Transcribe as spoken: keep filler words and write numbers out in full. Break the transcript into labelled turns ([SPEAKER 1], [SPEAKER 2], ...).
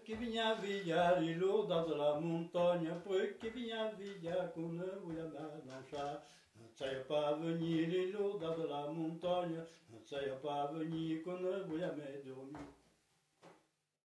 [SPEAKER 1] qui vient via les lourds dans la montagne, peu qui vient via qu'on ne voulait pas dans le chat. Ne sais pas venir les lourds dans la montagne, ne sais pas venir qu'on ne voulait pas dormir.